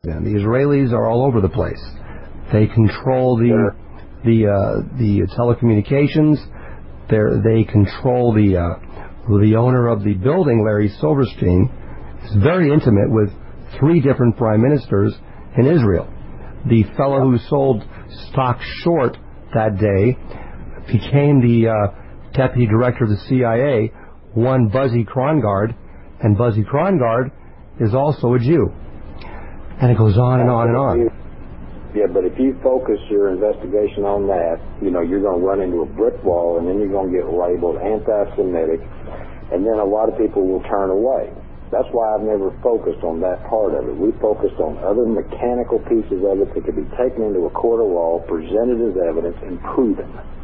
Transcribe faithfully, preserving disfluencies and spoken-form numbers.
Afghanistan. The Israelis are all over the place. They control the Sure. the uh, the telecommunications. They're, they control the uh, the owner of the building, Larry Silverstein, is very intimate with three different prime ministers in Israel. The fellow who sold stock short that day became the uh, deputy director of the C I A, one Buzzy Krongard, and Buzzy Krongard is also a Jew. And it goes on and on and on. Yeah, but if you focus your investigation on that, you know, you're going to run into a brick wall, and then you're going to get labeled anti-Semitic, and then a lot of people will turn away. That's why I've never focused on that part of it. We focused on other mechanical pieces of it that could be taken into a court of law, presented as evidence, and proven.